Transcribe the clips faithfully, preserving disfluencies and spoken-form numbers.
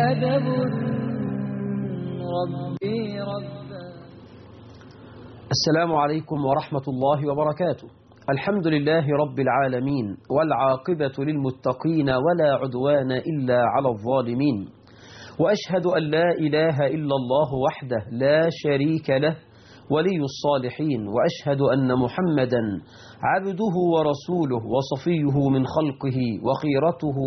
أدب ربي ربا. السلام عليكم ورحمة الله وبركاته. الحمد لله رب العالمين، والعاقبة للمتقين ولا عدوان إلا على الظالمين، وأشهد أن لا إله إلا الله وحده لا شريك له ولي الصالحين، وأشهد أن محمدا عبده ورسوله وصفيه من خلقه وخيرته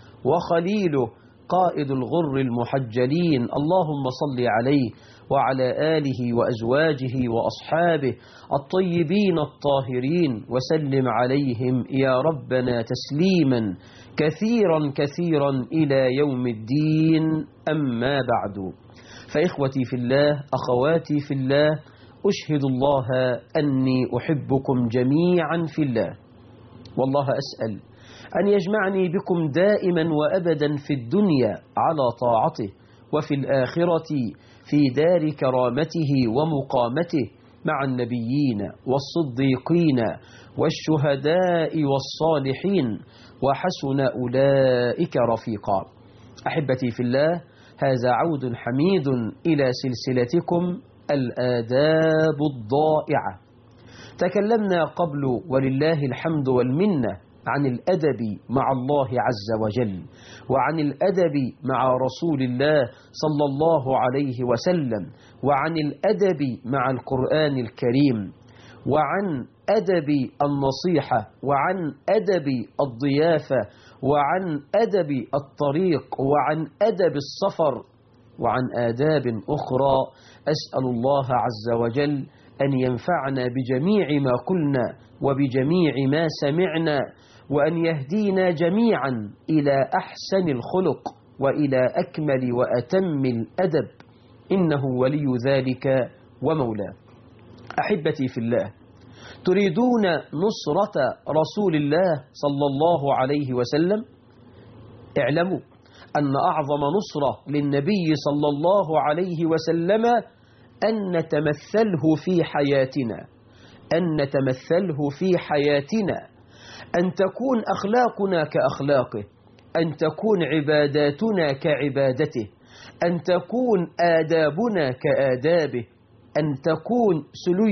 وخليله قائد الغر المحجلين. اللهم صل عليه وعلى آله وأزواجه وأصحابه الطيبين الطاهرين، وسلم عليهم يا ربنا تسليما كثيرا كثيرا إلى يوم الدين. أما بعد، فإخوتي في الله، أخواتي في الله، أشهد الله أني أحبكم جميعا في الله، والله أسأل أن يجمعني بكم دائما وأبدا في الدنيا على طاعته، وفي الآخرة في دار كرامته ومقامته مع النبيين والصديقين والشهداء والصالحين، وحسن أولئك رفيقا. أحبتي في الله، هذا عود حميد إلى سلسلتكم الآداب الضائعة. تكلمنا قبل ولله الحمد والمنة عن الأدب مع الله عز وجل، وعن الأدب مع رسول الله صلى الله عليه وسلم، وعن الأدب مع القرآن الكريم، وعن أدب النصيحة، وعن أدب الضيافة، وعن أدب الطريق، وعن أدب السفر، وعن آداب أخرى. أسأل الله عز وجل أن ينفعنا بجميع ما قلنا وبجميع ما سمعنا، وأن يهدينا جميعا إلى أحسن الخلق وإلى أكمل وأتم الأدب، إنه ولي ذلك ومولاه. أحبتي في الله، تريدون نصرة رسول الله صلى الله عليه وسلم؟ اعلموا أن أعظم نصرة للنبي صلى الله عليه وسلم أن نتمثله في حياتنا، أن نتمثله في حياتنا، أن تكون أخلاقنا كأخلاقه، أن تكون عباداتنا كعبادته، أن تكون آدابنا كآدابه، أن تكون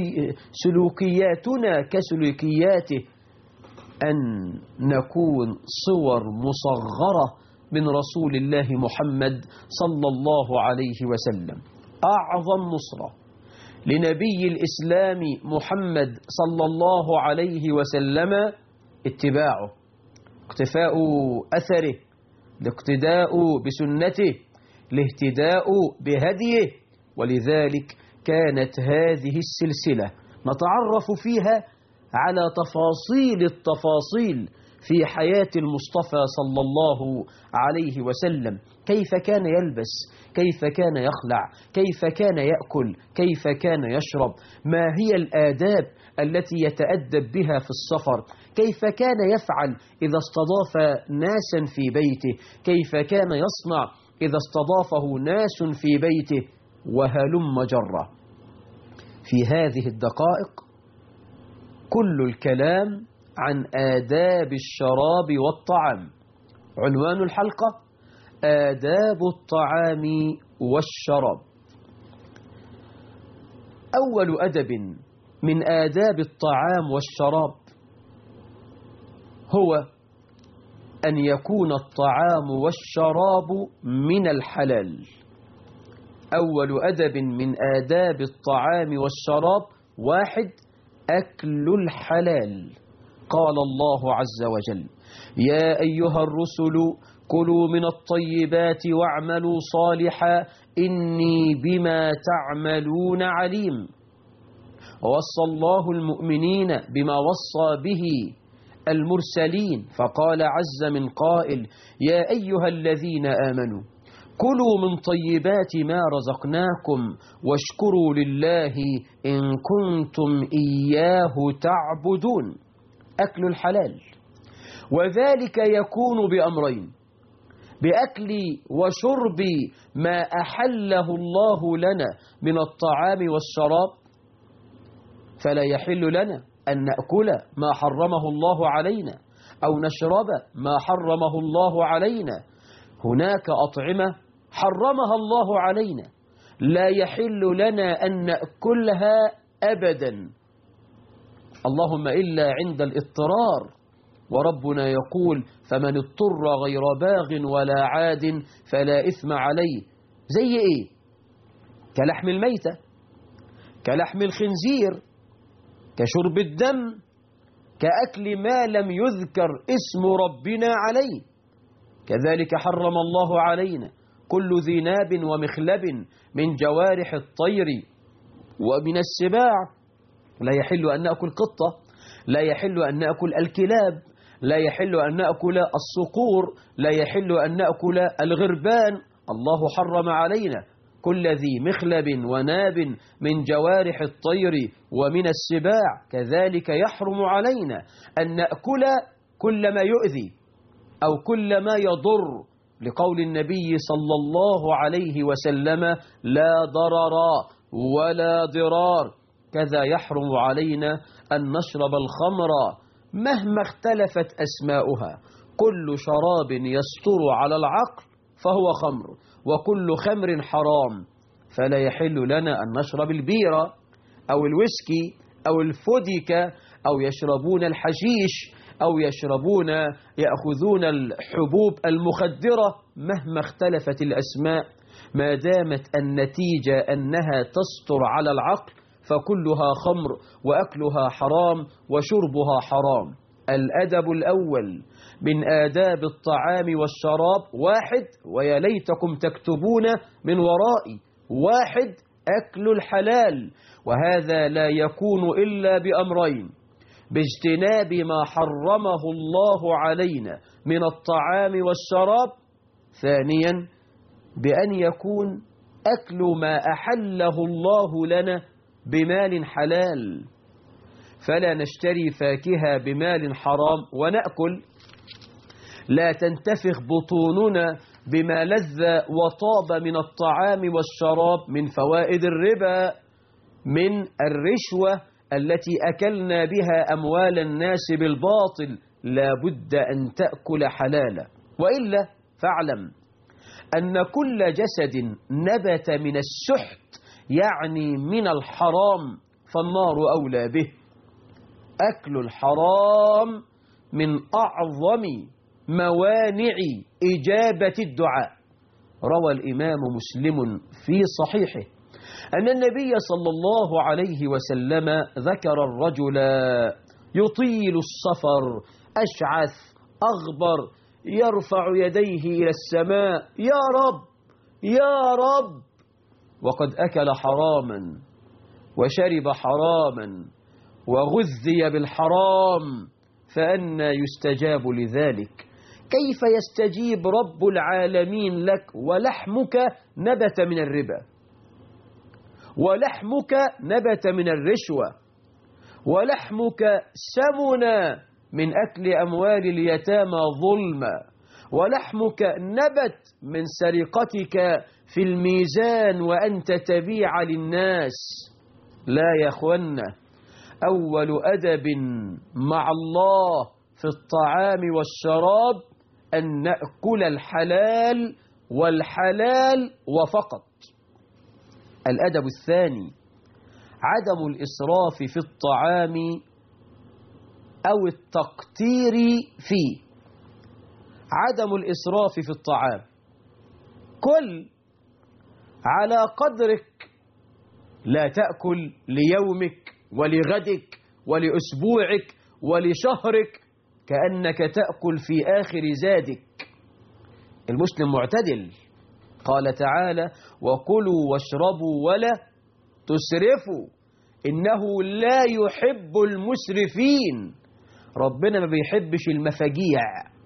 سلوكياتنا كسلوكياته، أن نكون صور مصغرة من رسول الله محمد صلى الله عليه وسلم. أعظم نصرة لنبي الإسلام محمد صلى الله عليه وسلم اتباعه، اقتفاء أثره، الاقتداء بسنته، الاهتداء بهديه. ولذلك كانت هذه السلسلة نتعرف فيها على تفاصيل التفاصيل في حياة المصطفى صلى الله عليه وسلم، كيف كان يلبس، كيف كان يخلع، كيف كان يأكل، كيف كان يشرب، ما هي الآداب التي يتأدب بها في السفر، كيف كان يفعل إذا استضاف ناسا في بيته، كيف كان يصنع إذا استضافه ناس في بيته، وهلم جرة. في هذه الدقائق كل الكلام عن آداب الشراب والطعام. عنوان الحلقة: آداب الطعام والشراب. أول أدب من آداب الطعام والشراب هو أن يكون الطعام والشراب من الحلال. أول أدب من آداب الطعام والشراب: واحد، أكل الحلال. قال الله عز وجل: يا أيها الرسل كلوا من الطيبات واعملوا صالحا إني بما تعملون عليم. ووصى الله المؤمنين بما وصى به المرسلين، فقال عز من قائل: يا أيها الذين آمنوا كلوا من طيبات ما رزقناكم واشكروا لله إن كنتم إياه تعبدون. أكل الحلال، وذلك يكون بأمرين: بأكل وشرب ما أحله الله لنا من الطعام والشراب، فلا يحل لنا أن نأكل ما حرمه الله علينا أو نشرب ما حرمه الله علينا. هناك أطعمة حرمها الله علينا، لا يحل لنا أن نأكلها أبدا، اللهم إلا عند الاضطرار. وربنا يقول فمن اضطر غير باغ ولا عاد فلا إثم عليه. زي إيه؟ كلحم الميتة، كلحم الخنزير، كشرب الدم، كأكل ما لم يذكر اسم ربنا عليه. كذلك حرم الله علينا كل ذي ناب ومخلب من جوارح الطير ومن السباع. لا يحل أن نأكل قطة، لا يحل أن نأكل الكلاب، لا يحل أن نأكل الصقور، لا يحل أن نأكل الغربان. الله حرم علينا كل ذي مخلب وناب من جوارح الطير ومن السباع. كذلك يحرم علينا أن نأكل كل ما يؤذي أو كل ما يضر، لقول النبي صلى الله عليه وسلم لا ضرر ولا ضرار. كذا يحرم علينا أن نشرب الخمر مهما اختلفت أسماؤها. كل شراب يستر على العقل فهو خمر، وكل خمر حرام. فلا يحل لنا أن نشرب البيرة أو الويسكي أو الفوديكا أو يشربون الحشيش أو يشربون يأخذون الحبوب المخدرة مهما اختلفت الأسماء، ما دامت النتيجة أنها تستر على العقل فكلها خمر وأكلها حرام وشربها حرام. الأدب الأول من آداب الطعام والشراب واحد، ويا ليتكم تكتبون من ورائي، واحد أكل الحلال، وهذا لا يكون إلا بأمرين: باجتناب ما حرمه الله علينا من الطعام والشراب، ثانيا بأن يكون أكل ما أحله الله لنا بمال حلال، فلا نشتري فاكهة بمال حرام ونأكل، لا تنتفخ بطوننا بما لذ وطاب من الطعام والشراب من فوائد الربا، من الرشوة التي أكلنا بها أموال الناس بالباطل. لا بد أن تأكل حلالا، وإلا فاعلم أن كل جسد نبت من السحت يعني من الحرام فالنار أولى به. أكل الحرام من أعظم موانع إجابة الدعاء. روى الإمام مسلم في صحيحه أن النبي صلى الله عليه وسلم ذكر الرجل يطيل السفر أشعث أغبر يرفع يديه إلى السماء: يا رب يا رب، وقد أكل حراما وشرب حراما وغذي بالحرام، فأنى يستجاب لذلك؟ كيف يستجيب رب العالمين لك ولحمك نبت من الربا، ولحمك نبت من الرشوة، ولحمك سمن من أكل أموال اليتامى ظلما، ولحمك نبت من سرقتك في الميزان وأنت تبيع للناس؟ لا يا أخوانا، أول أدب مع الله في الطعام والشراب أن نأكل الحلال والحلال وفقط. الأدب الثاني عدم الإسراف في الطعام أو التقتير فيه. عدم الإسراف في الطعام، كل على قدرك، لا تأكل ليومك ولغدك ولأسبوعك ولشهرك كأنك تأكل في آخر زادك. المسلم معتدل، قال تعالى: وكلوا واشربوا ولا تسرفوا إنه لا يحب المسرفين. ربنا ما بيحبش المفاجيع،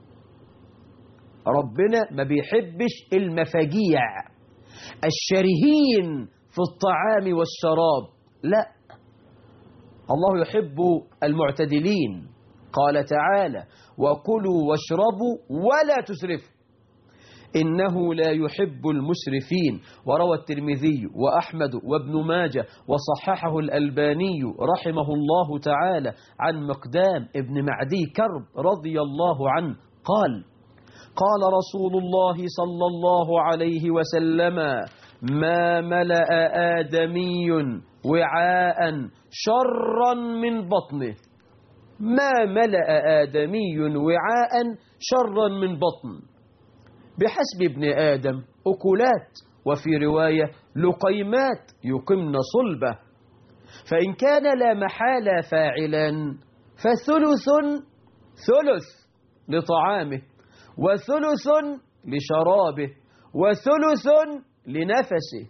ربنا ما بيحبش المفاجيع الشرهين في الطعام والشراب، لا، الله يحب المعتدلين. قال تعالى: وكلوا واشربوا ولا تسرفوا إنه لا يحب المسرفين. وروى الترمذي وأحمد وابن ماجه وصححه الألباني رحمه الله تعالى عن مقدام ابن معدي كرب رضي الله عنه قال: قال رسول الله صلى الله عليه وسلم: ما ملأ آدمي وعاء شرا من بطنه. ما ملأ آدمي وعاء شرا من بطن. بحسب ابن آدم أكلات، وفي رواية لقيمات يقمن صلبه، فإن كان لا محالة فاعلا فثلث ثلث لطعامه، وثلث لشرابه، وثلث لنفسه.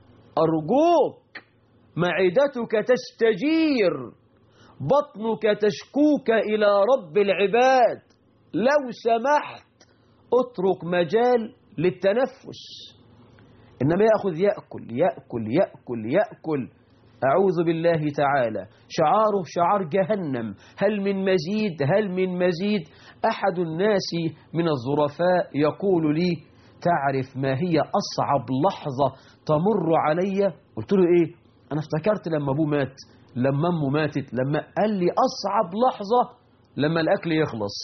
أرجوك، معدتك تستجير، بطنك تشكوك إلى رب العباد، لو سمحت اترك مجال للتنفس. إنما يأخذ يأكل يأكل يأكل يأكل. أعوذ بالله تعالى، شعاره شعار جهنم. هل من مزيد؟ هل من مزيد؟ أحد الناس من الظرفاء يقول لي: تعرف ما هي أصعب لحظة تمر علي؟ قلت له: إيه؟ أنا افتكرت لما أبوه مات، لما أمه ماتت، لما قال لي أصعب لحظة لما الأكل يخلص.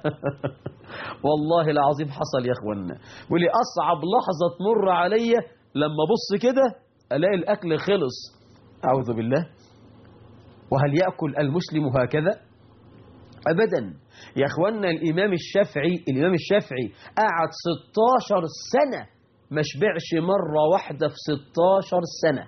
والله العظيم حصل يا أخوانا. ولي أصعب لحظة تمر علي لما بص كده ألاقي الأكل خلص. أعوذ بالله. وهل يأكل المسلم هكذا؟ أبدا يا أخوانا. الإمام الشافعي الإمام الشافعي قعد ستاشر سنة ما شبعش مرة واحدة في ستاشر سنة،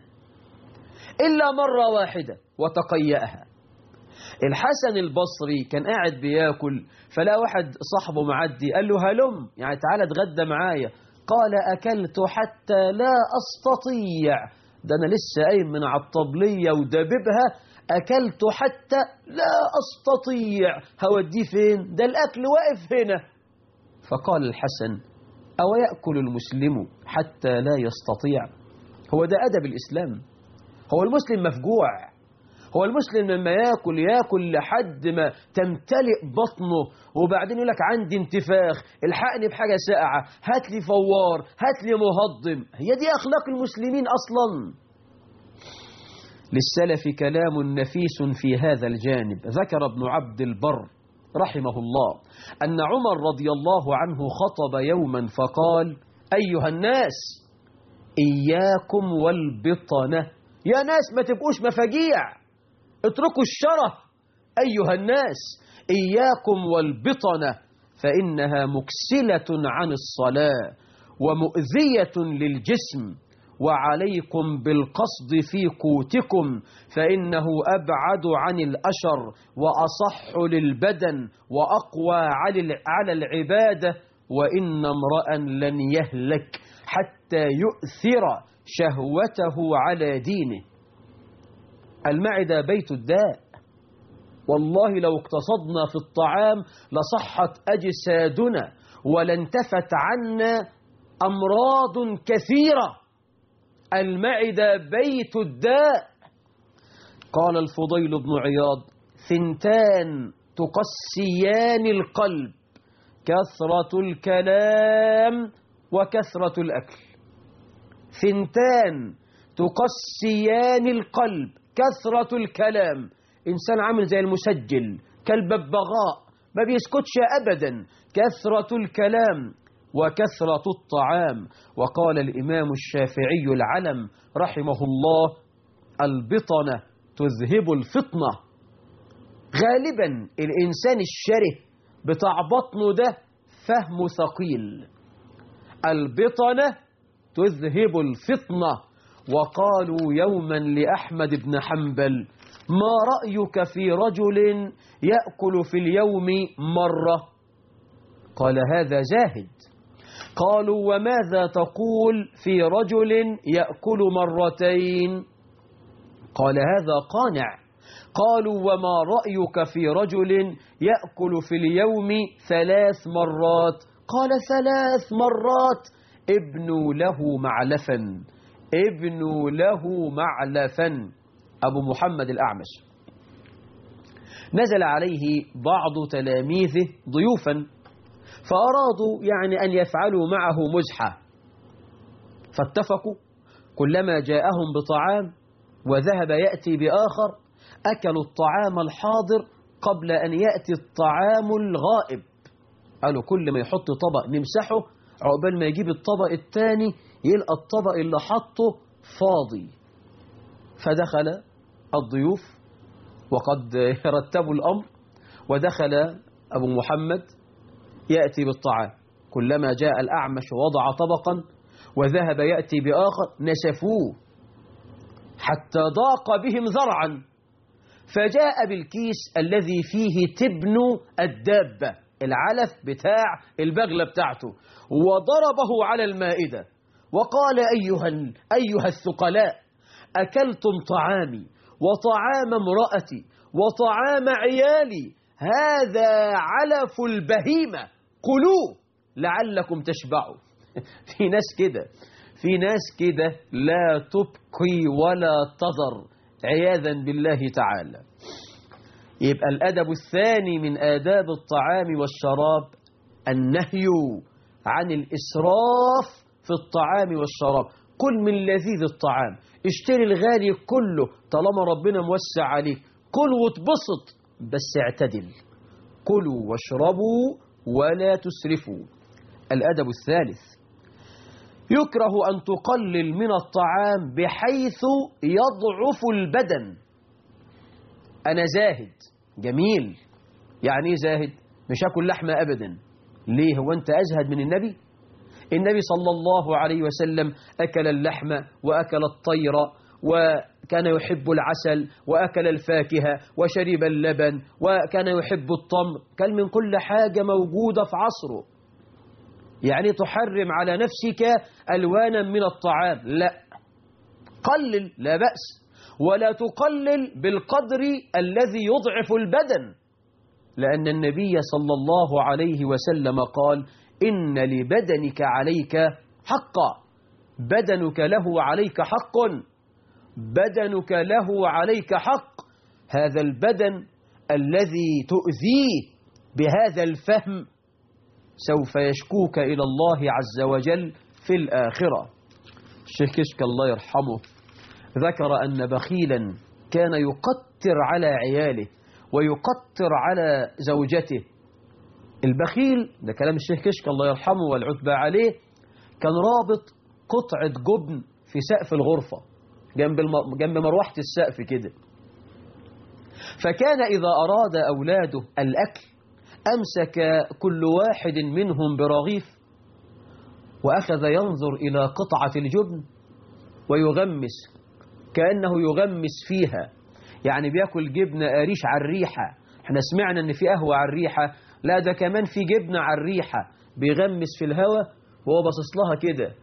إلا مرة واحدة وتقيأها. الحسن البصري كان قاعد بياكل، فلا واحد صاحبه معدي قال له: هلم، يعني تعالى اتغدى معايا. قال: أكلت حتى لا أستطيع، ده أنا لسه قايم من على الطبلية ودببها، أكلت حتى لا أستطيع، هوديه فين؟ ده الأكل واقف هنا. فقال الحسن: أو يأكل المسلم حتى لا يستطيع؟ هو ده أدب الإسلام؟ هو المسلم مفجوع؟ هو المسلم لما يأكل يأكل لحد ما تمتلئ بطنه، وبعدين يقول لك عندي انتفاخ، الحقني بحاجة ساقعة، هات لي فوار، هات لي مهضم؟ هي دي أخلاق المسلمين أصلا؟ للسلف كلام نفيس في هذا الجانب. ذكر ابن عبد البر رحمه الله أن عمر رضي الله عنه خطب يوما فقال: أيها الناس، إياكم والبطنة. يا ناس ما تبقوش مفاجيع، اتركوا الشره. أيها الناس، إياكم والبطنة، فإنها مكسلة عن الصلاة ومؤذية للجسم، وعليكم بالقصد في قوتكم، فإنه أبعد عن الأشر وأصح للبدن وأقوى على العبادة، وإن امرأ لن يهلك حتى يؤثر شهوته على دينه. المعدة بيت الداء، والله لو اقتصدنا في الطعام لصحت أجسادنا ولانتفت عنا أمراض كثيرة. المعدة بيت الداء. قال الفضيل بن عياض: ثنتان تقسيان القلب، كثرة الكلام وكثرة الأكل. ثنتان تقسيان القلب، كثرة الكلام. إنسان عامل زي المسجل كالببغاء ما بيسكتش أبدا. كثرة الكلام وكثرة الطعام. وقال الإمام الشافعي العلم رحمه الله: البطنة تذهب الفطنة. غالبا الإنسان الشره بتاع بطنه ده فهم ثقيل. البطنة تذهب الفطنة. وقالوا يوما لأحمد بن حنبل: ما رأيك في رجل يأكل في اليوم مرة؟ قال: هذا زاهد. قالوا: وماذا تقول في رجل يأكل مرتين؟ قال: هذا قانع. قالوا: وما رأيك في رجل يأكل في اليوم ثلاث مرات؟ قال: ثلاث مرات. ابنوا له معلفا، ابنوا له معلفا. أبو محمد الأعمش نزل عليه بعض تلاميذه ضيوفا، فأرادوا يعني أن يفعلوا معه مزحة، فاتفقوا كلما جاءهم بطعام وذهب يأتي بآخر أكلوا الطعام الحاضر قبل أن يأتي الطعام الغائب. قالوا كل ما يحط طبق نمسحه، عقبال ما يجيب الطبق الثاني يلقى الطبق اللي حطه فاضي. فدخل الضيوف وقد رتبوا الأمر، ودخل أبو محمد يأتي بالطعام. كلما جاء الأعمش ووضع طبقا وذهب يأتي بآخر نسفوه حتى ضاق بهم ذرعا، فجاء بالكيس الذي فيه تبن الدابة، العلف بتاع البغلة بتاعته، وضربه على المائدة وقال أيها, أيها الثقلاء، أكلتم طعامي وطعام امرأتي وطعام عيالي، هذا علف البهيمة، كلوه لعلكم تشبعوا. في ناس كده، في ناس كده لا تبقي ولا تذر عياذا بالله تعالى. يبقى الأدب الثاني من آداب الطعام والشراب النهي عن الإسراف في الطعام والشراب. كل من لذيذ الطعام، اشتري الغالي كله طالما ربنا موسع عليك، كل واتبسط، بس اعتدل، كلوا واشربوا ولا تسرفوا. الأدب الثالث يكره أن تقلل من الطعام بحيث يضعف البدن. أنا زاهد، جميل، يعني ايه زاهد؟ مش هاكل لحمة أبدا. ليه؟ هو أنت أزهد من النبي؟ النبي صلى الله عليه وسلم أكل اللحم وأكل الطير وكان يحب العسل وأكل الفاكهة وشرب اللبن وكان يحب التمر، كان من كل حاجة موجودة في عصره. يعني تحرم على نفسك ألوانا من الطعام؟ لا، قلل لا بأس، ولا تقلل بالقدر الذي يضعف البدن، لأن النبي صلى الله عليه وسلم قال إن لبدنك عليك حقا، بدنك له عليك حق، بدنك له عليك حق. هذا البدن الذي تؤذيه بهذا الفهم سوف يشكوك إلى الله عز وجل في الآخرة. الشيخ كشك الله يرحمه ذكر أن بخيلا كان يقتر على عياله ويقتر على زوجته. البخيل ده كلام الشيخ كشك الله يرحمه والعتبى عليه، كان رابط قطعة جبن في سقف الغرفة جنب, الم... جنب مروحة السقف كده، فكان إذا أراد أولاده الأكل أمسك كل واحد منهم برغيف وأخذ ينظر إلى قطعة الجبن ويغمس كأنه يغمس فيها، يعني بيأكل جبنة قريش على الريحة. احنا سمعنا ان في قهوة على الريحة، لا ده كمان في جبنة على الريحة، بيغمس في الهواء وهو باصص لها كده.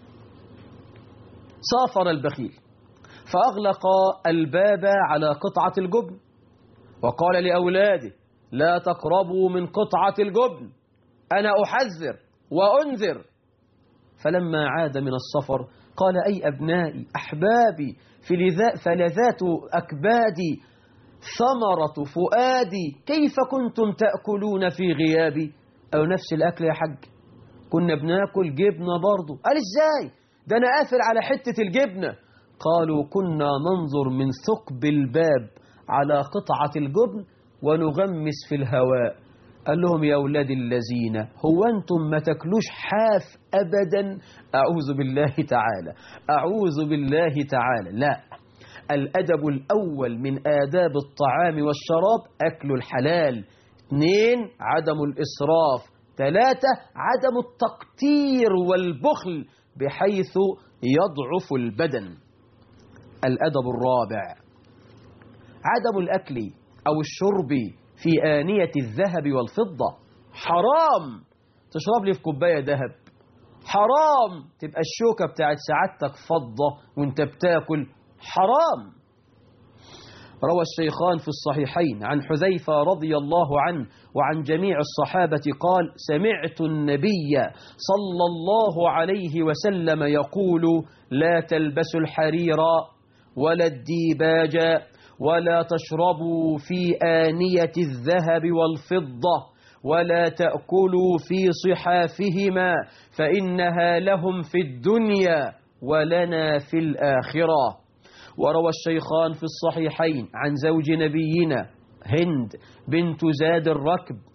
سافر البخيل فأغلق الباب على قطعة الجبن وقال لأولاده لا تقربوا من قطعة الجبن، أنا أحذر وأنذر. فلما عاد من السفر قال أي أبنائي أحبابي فلذات أكبادي ثمرة فؤادي، كيف كنتم تأكلون في غيابي؟ أو نفس الأكل يا حج، كنا بناكل جبنة برضو. قال إزاي؟ ده أنا قافل على حتة الجبنة. قالوا كنا ننظر من ثقب الباب على قطعة الجبن ونغمس في الهواء. قال لهم يا أولاد الذين، هو أنتم ما تاكلوش حاف أبدا؟ أعوذ بالله تعالى، أعوذ بالله تعالى. لا، الأدب الأول من آداب الطعام والشراب أكل الحلال. اثنين، عدم الإسراف. ثلاثة، عدم التقتير والبخل بحيث يضعف البدن. الأدب الرابع عدم الأكل أو الشرب في آنية الذهب والفضة. حرام تشرب لي في كوباية ذهب، حرام تبقى الشوكة بتاعت سعادتك فضة وانت بتاكل، حرام. روى الشيخان في الصحيحين عن حذيفة رضي الله عنه وعن جميع الصحابة قال سمعت النبي صلى الله عليه وسلم يقول لا تلبسوا الحرير ولا الديباج ولا تشربوا في آنية الذهب والفضة ولا تأكلوا في صحافهما فإنها لهم في الدنيا ولنا في الآخرة. وروى الشيخان في الصحيحين عن زوج نبينا هند بنت زاد الركب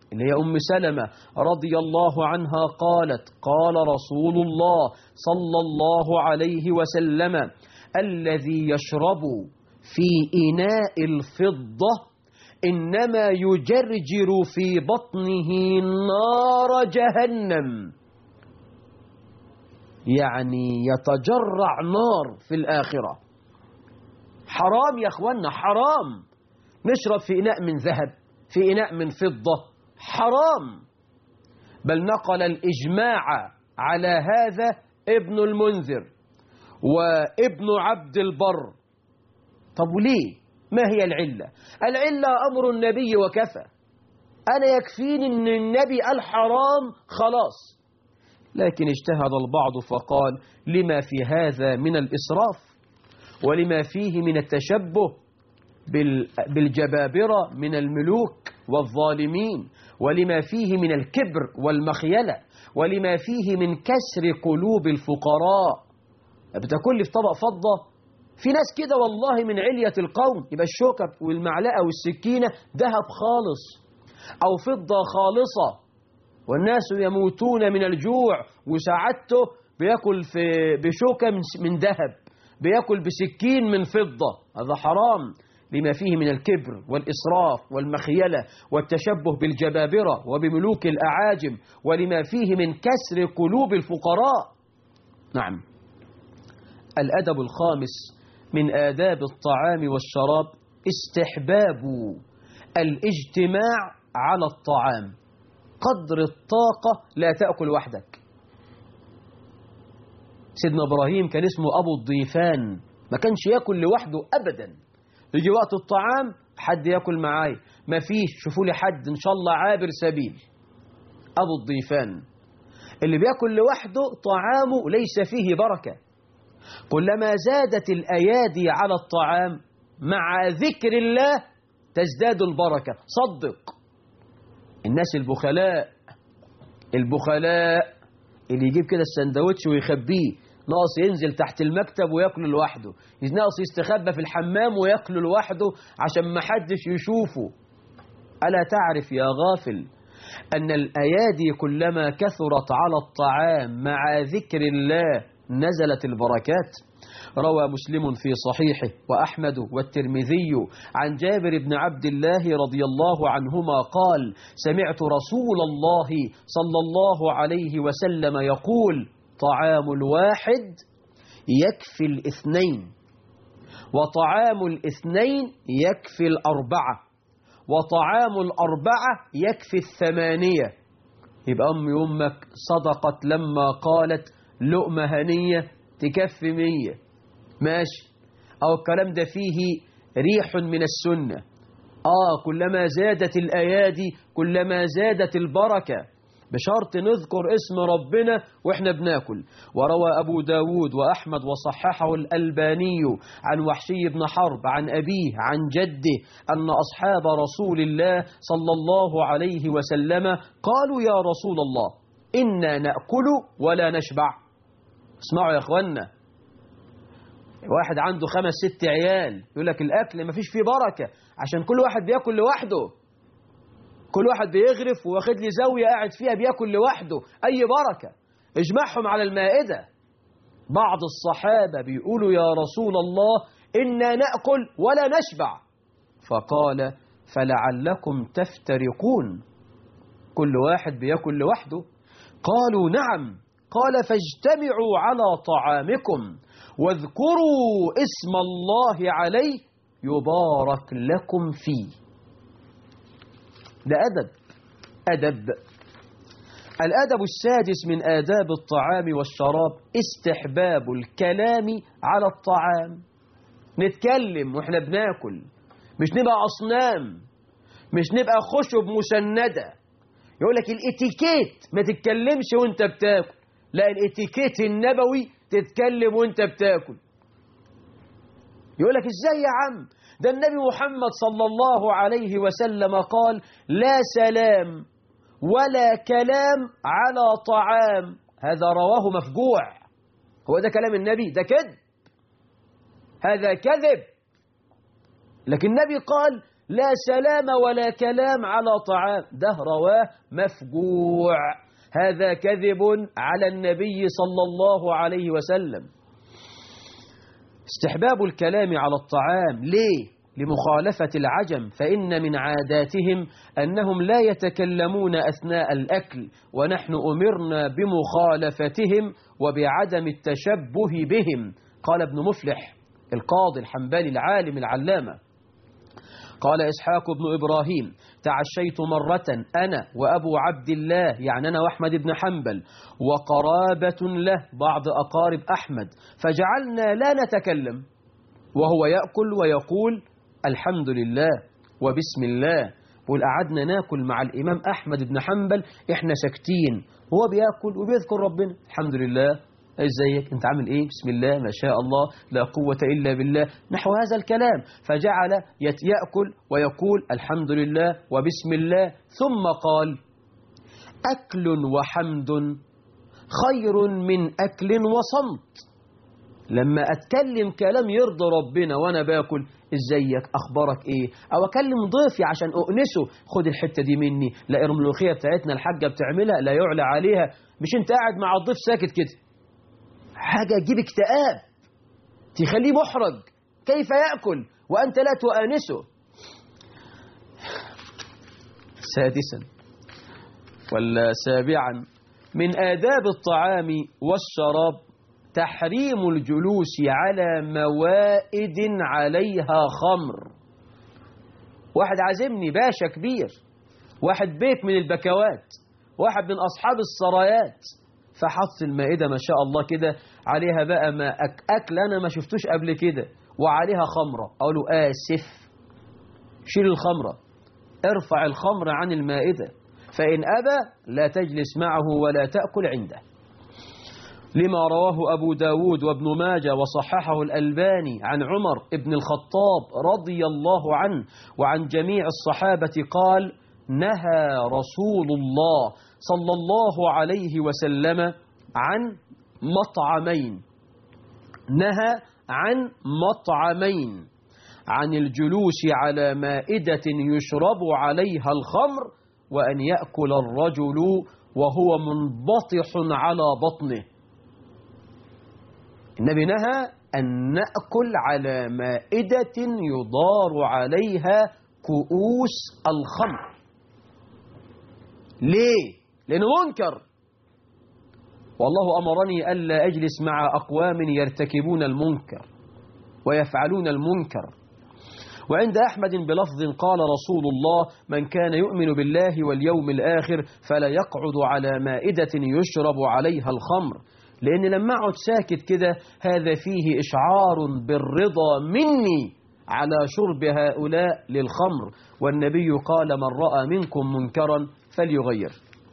اللي هي أم سلمة رضي الله عنها قالت قال رسول الله صلى الله عليه وسلم الذي يشرب في إناء الفضة إنما يجرجر في بطنه نار جهنم، يعني يتجرع نار في الآخرة. حرام يا أخوانا، حرام نشرب في إناء من ذهب، في إناء من فضة، حرام. بل نقل الإجماع على هذا ابن المنذر وابن عبد البر. طب وليه؟ ما هي العلة؟ العلة أمر النبي وكفى، أنا يكفيني أن النبي قال حرام خلاص. لكن اجتهد البعض فقال لما في هذا من الإسراف، ولما فيه من التشبه بالجبابرة من الملوك والظالمين، ولما فيه من الكبر والمخيلة، ولما فيه من كسر قلوب الفقراء. بتاكل في طبق فضة، في ناس كده والله من علية القوم يبقى الشوكة والمعلقة والسكينة ذهب خالص أو فضة خالصة، والناس يموتون من الجوع وساعته بياكل في بشوكة من ذهب، بياكل بسكين من فضة. هذا حرام لما فيه من الكبر والإسراف والمخيلة والتشبه بالجبابرة وبملوك الأعاجم، ولما فيه من كسر قلوب الفقراء. نعم. الأدب الخامس من آداب الطعام والشراب استحباب الاجتماع على الطعام قدر الطاقة، لا تأكل وحدك. سيدنا إبراهيم كان اسمه أبو الضيفان، ما كانش يأكل لوحده أبدا. يجي وقت الطعام حد يأكل معاي، ما فيش، شوفوا لي حد إن شاء الله عابر سبيل. أبو الضيفان اللي بيأكل لوحده طعامه ليس فيه بركة. كلما زادت الأيادي على الطعام مع ذكر الله تزداد البركة. صدق. الناس البخلاء البخلاء اللي يجيب كده السندوتش ويخبيه، ناقص ينزل تحت المكتب ويأكل لوحده، ناقص يستخبى في الحمام ويأكل لوحده عشان ما حدش يشوفه. ألا تعرف يا غافل أن الأيادي كلما كثرت على الطعام مع ذكر الله نزلت البركات؟ روى مسلم في صحيحه وأحمد والترمذي عن جابر بن عبد الله رضي الله عنهما قال سمعت رسول الله صلى الله عليه وسلم يقول طعام الواحد يكفي الاثنين، وطعام الاثنين يكفي الأربعة، وطعام الأربعة يكفي الثمانية. يبقى أمي أمك صدقت لما قالت لقمة هنية تكفي مية. ماشي. أو الكلام ده فيه ريح من السنة. آه كلما زادت الأيادي كلما زادت البركة، بشرط نذكر اسم ربنا وإحنا بناكل. وروى أبو داود وأحمد وصححه الألباني عن وحشي بن حرب عن أبيه عن جده أن أصحاب رسول الله صلى الله عليه وسلم قالوا يا رسول الله إنا نأكل ولا نشبع. اسمعوا يا أخوانا، واحد عنده خمس ست عيال يقول لك الأكل ما فيش فيه بركة عشان كل واحد بيأكل لوحده، كل واحد بيغرف واخد لي زاوية قاعد فيها بيأكل لوحده، أي بركة؟ اجمعهم على المائدة. بعض الصحابة بيقولوا يا رسول الله إنا نأكل ولا نشبع، فقال فلعلكم تفترقون، كل واحد بيأكل لوحده. قالوا نعم. قال فاجتمعوا على طعامكم واذكروا اسم الله عليه يبارك لكم فيه. ده أدب. أدب. الأدب السادس من آداب الطعام والشراب استحباب الكلام على الطعام. نتكلم وإحنا بناكل، مش نبقى أصنام، مش نبقى خشب مسندة. يقول لك الاتيكيت ما تتكلمش وانت بتاكل، لا الاتيكيت النبوي تتكلم وانت بتاكل. يقول لك ازاي يا عم؟ ده النبي محمد صلى الله عليه وسلم قال لا سلام ولا كلام على طعام. هذا رواه مفجوع. هو ده كلام النبي؟ ده كذب، هذا كذب. لكن النبي قال لا سلام ولا كلام على طعام، ده رواه مفجوع. هذا كذب على النبي صلى الله عليه وسلم. استحباب الكلام على الطعام، ليه؟ لمخالفة العجم، فإن من عاداتهم أنهم لا يتكلمون أثناء الأكل، ونحن أمرنا بمخالفتهم وبعدم التشبه بهم. قال ابن مفلح القاضي الحنبلي العالم العلامة، قال إسحاق بن إبراهيم: تعشيت مرة أنا وأبو عبد الله، يعني أنا وأحمد بن حنبل، وقرابة له بعض أقارب أحمد، فجعلنا لا نتكلم وهو يأكل ويقول الحمد لله وبسم الله. قعدنا ناكل مع الإمام أحمد بن حنبل إحنا ساكتين، هو بيأكل وبيذكر ربنا، الحمد لله، ازيك، انت عامل ايه، بسم الله، ما شاء الله، لا قوة إلا بالله، نحو هذا الكلام. فجعل يأكل ويقول الحمد لله وبسم الله، ثم قال: أكل وحمد خير من أكل وصمت. لما أتكلم كلام يرضي ربنا وأنا باكل، ازيك، أخبارك ايه، أو أكلم ضيفي عشان أؤنسه، خد الحتة دي مني، لا الملوخية بتاعتنا الحاجة بتعملها لا يعلى عليها، مش انت قاعد مع الضيف ساكت كده، حاجة تجيب اكتئاب تخليه محرج، كيف يأكل وأنت لا تؤانسه. سادسا ولا سابعا من آداب الطعام والشراب تحريم الجلوس على موائد عليها خمر. واحد عازمني، باشا كبير، واحد بيت من البكوات، واحد من أصحاب السرايات، فحط المائدة ما شاء الله كده عليها بقى ما أك أكل أنا ما شفتوش قبل كده، وعليها خمرة، أقول له آسف، شيل الخمرة، ارفع الخمر عن المائدة، فإن أبى لا تجلس معه ولا تأكل عنده، لما رواه أبو داود وابن ماجه وصححه الألباني عن عمر ابن الخطاب رضي الله عنه وعن جميع الصحابة قال: نهى رسول الله صلى الله عليه وسلم عن مطعمين، نهى عن مطعمين، عن الجلوس على مائدة يشرب عليها الخمر، وأن يأكل الرجل وهو منبطح على بطنه. النبي نهى أن نأكل على مائدة يضار عليها كؤوس الخمر. ليه؟ لأنه منكر، والله أمرني ألا أجلس مع أقوام يرتكبون المنكر ويفعلون المنكر. وعند أحمد بلفظ قال رسول الله: من كان يؤمن بالله واليوم الآخر فلا يقعد على مائدة يشرب عليها الخمر. لأن لما أقعد ساكت كده هذا فيه إشعار بالرضا مني على شرب هؤلاء للخمر، والنبي قال: من رأى منكم منكرا فليغير.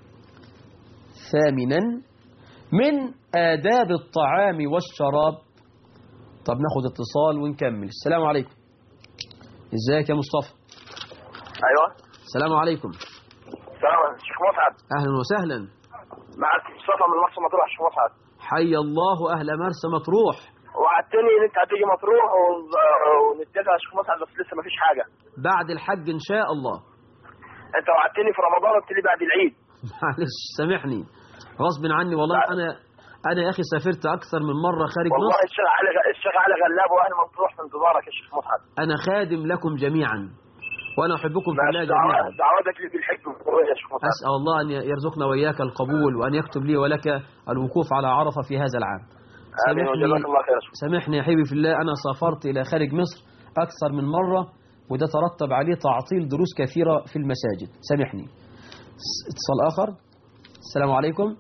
ثامنا من آداب الطعام والشراب. طب ناخد اتصال ونكمل. السلام عليكم. ازيك يا مصطفى؟ ايوه السلام عليكم. السلام عليكم شيخ مسعد. اهلا وسهلا. معك مصطفى من مرسى مطروح. شيخ مسعد حي الله اهل مرسى مطروح. وعدتني ان انت هتيجي مطروح ونتفق يا شيخ مسعد، بس لسه مفيش حاجه. بعد الحج ان شاء الله. انت وعدتني في رمضان قلت لي بعد العيد. معلش سامحني غصب عني والله. بعد. انا انا يا اخي سافرت اكثر من مره خارج مصر. والله الشيخ علي الشيخ علي غلاب واهل مطروح في انتظارك يا شيخ مسعد. انا خادم لكم جميعا وانا احبكم في الله جميعا. دعواتك لي بالحج يا شيخ مسعد. اسال الله ان يرزقنا واياك القبول وان يكتب لي ولك الوقوف على عرفه في هذا العام. امين وجزاك الله خير. سامحني يا حبيبي في الله، انا سافرت الى خارج مصر اكثر من مره وده ترتب عليه تعطيل دروس كثيره في المساجد، سامحني. اتصال اخر. السلام عليكم.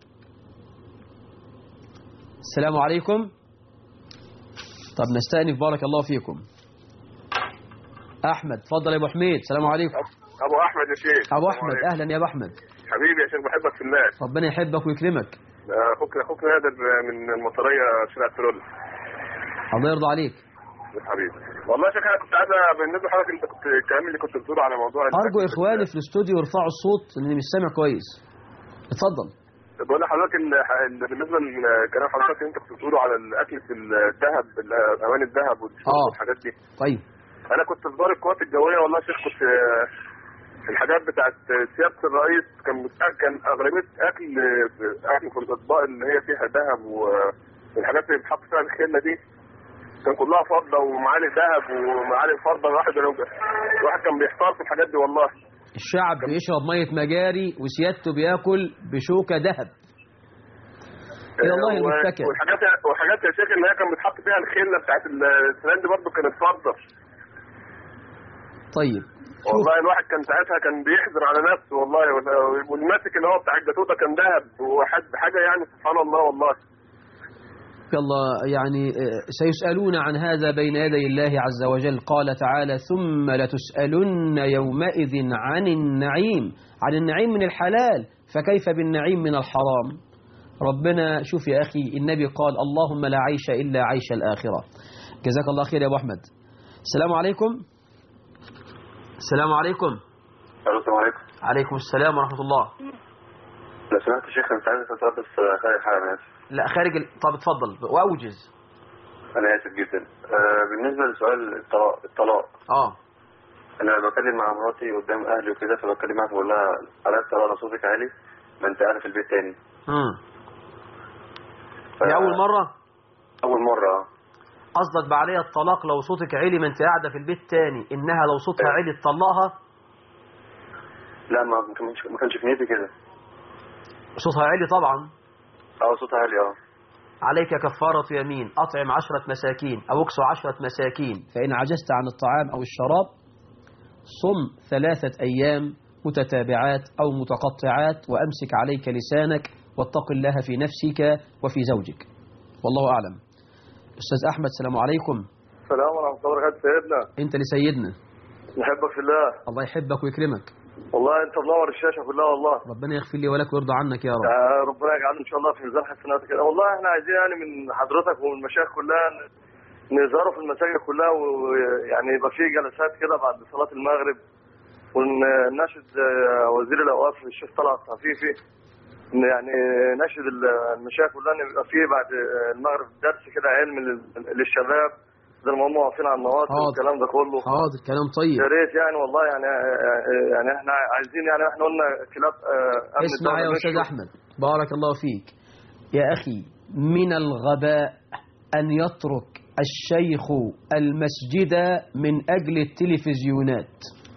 السلام عليكم. طب نستأنف بارك الله فيكم. أحمد اتفضل يا أبو حميد. السلام عليكم. أبو أحمد يا شيخ. أبو أحمد أهلا يا أبو أحمد. حبيبي يا شيخ بحبك في الله. ربنا يحبك ويكرمك. أخوك أخوك نادر من المطرية شارع ترول. الله يرضى عليك. حبيبي والله يا شيخ أنا كنت عايز بالنسبة لحضرتك أنت كنت الكلام اللي كنت بتقوله على موضوع أرجو إخواني في الاستوديو يرفعوا الصوت لأني مش سامع كويس. اتفضل. بقول لحضرتك ان بالنسبه لكلام حضرتك انت كنت بتقوله على الاكل في الذهب، اواني الذهب والحاجات دي. طيب انا كنت في دار القوات الجويه والله يا شيخ. كنت آه، الحاجات بتاعت سياده الرئيس كان كان اغلبيه اكل اكل في الاطباق اللي هي فيها ذهب والحاجات اللي بتحط فيها الخله دي كان كلها فضه ومعالق ذهب ومعالق فضه. الواحد الواحد كان بيحتار في الحاجات دي والله. الشعب بيشرب مية مجاري وسيادته بياكل بشوكة ذهب. إلى الله المتكل. والحاجات والحاجات يا شيخ اللي هي كان بيتحط فيها الخله بتاعت السنان دي برضه كانت فضه. طيب والله الواحد كان ساعتها كان بيحزن على نفسه والله. والماسك اللي هو بتاع الجاتوته كان ذهب وحد حاجه يعني سبحان الله والله. الله يعني سيسألون عن هذا بين يدي الله عز وجل. قال تعالى ثم لتسألن يومئذ عن النعيم. عن النعيم من الحلال فكيف بالنعيم من الحرام؟ ربنا شوف يا أخي النبي قال اللهم لا عيش إلا عيش الآخرة. جزاك الله خير يا أبو أحمد. السلام عليكم. السلام عليكم. السلام عليكم. عليكم السلام ورحمة الله. لو سمحت يا شيخ انت عايز تسأل بس خارج حاجة انا اسف. لا خارج ال... طب اتفضل واوجز. انا اسف جدا. آه بالنسبة لسؤال الطلاق الطلاق اه انا بكلم مع مراتي قدام اهلي وكده فبكلم معاها بقول لها على الطلاق انا صوتك عالي ما انت قاعدة في البيت تاني. امم ف... دي اول مرة؟ اول مرة اه. قصدك بعليها الطلاق لو صوتك عالي ما انت قاعدة في البيت تاني، انها لو صوتها عالي تطلقها؟ لا ما كانش ما كانش في نيتي كده. صوتها عالي طبعا. اه صوتها عالي اه. عليك كفارة يمين، أطعم عشرة مساكين أو اكسو عشرة مساكين، فإن عجزت عن الطعام أو الشراب صم ثلاثة أيام متتابعات أو متقطعات وأمسك عليك لسانك واتق الله في نفسك وفي زوجك. والله أعلم. أستاذ أحمد السلام عليكم. السلام ورحمة الله وبركاته سيدنا. أنت لسيدنا. نحبك في الله. الله يحبك ويكرمك. والله انت منور الشاشه كلها والله. ربنا يغفر لي ولك ويرضى عنك يا رب. آه ربنا يجعله ان شاء الله في ميزان حسناتك. والله احنا عايزين يعني من حضرتك ومن المشايخ كلها نظهروا في المساجد كلها ويعني يبقى في جلسات كده بعد صلاه المغرب ونناشد وزير الاوقاف الشيخ طلعت عفيفي يعني ناشد المشايخ كلها ان يبقى في بعد المغرب درس كده علم للشباب زي ما هم واقفين على النواصي والكلام ده كله. حاضر كلام طيب. يا ريت يعني والله يعني يعني احنا عايزين يعني احنا قلنا كلاب امن. اسمع يا استاذ احمد بارك الله فيك يا اخي، من الغباء ان يترك الشيخ المسجد من اجل التلفزيونات.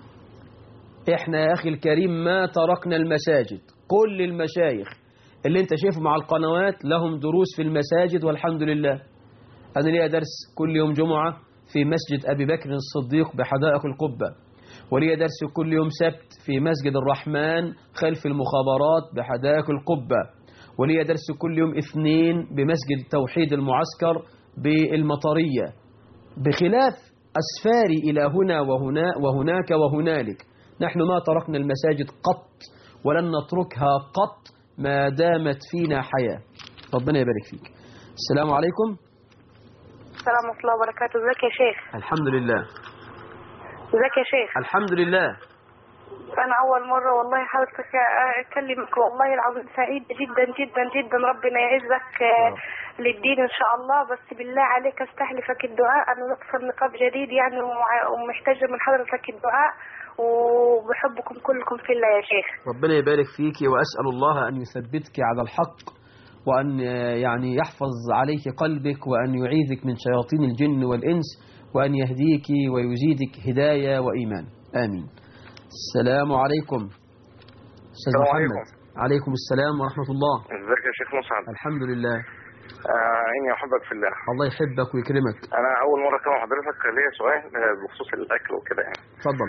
احنا يا اخي الكريم ما تركنا المساجد. كل المشايخ اللي انت شايفه مع القنوات لهم دروس في المساجد والحمد لله. أنا لي درس كل يوم جمعة في مسجد أبي بكر الصديق بحدائق القبة، ولي درس كل يوم سبت في مسجد الرحمن خلف المخابرات بحدائق القبة، ولي درس كل يوم اثنين بمسجد توحيد المعسكر بالمطرية، بخلاف أسفاري إلى هنا وهنا وهناك وهنالك. نحن ما تركنا المساجد قط ولن نتركها قط ما دامت فينا حياة. ربنا يبارك فيك. السلام عليكم. السلام ورحمة الله وبركاته. ازيك يا شيخ؟ الحمد لله. ازيك يا شيخ؟ الحمد لله. أنا أول مرة والله حضرتك أكلمك، والله العظيم سعيدة جدا جدا جدا. ربنا يعزك للدين إن شاء الله. بس بالله عليك استحلفك الدعاء، أنا نقصر نقاب جديد يعني ومحتاجة من حضرتك الدعاء وبحبكم كلكم في الله يا شيخ. ربنا يبارك فيك وأسأل الله أن يثبتك على الحق وأن يعني يحفظ عليك قلبك وأن يعيذك من شياطين الجن والإنس وأن يهديك ويزيدك هداية وإيمان. آمين. السلام عليكم. أستاذ محمد. عليكم السلام ورحمة الله. ازيك يا شيخ مصعب؟ الحمد لله. عيني احبك في الله. الله يحبك ويكرمك. انا اول مره اسمع حضرتك ليا سؤال بخصوص الاكل وكده يعني. اتفضل.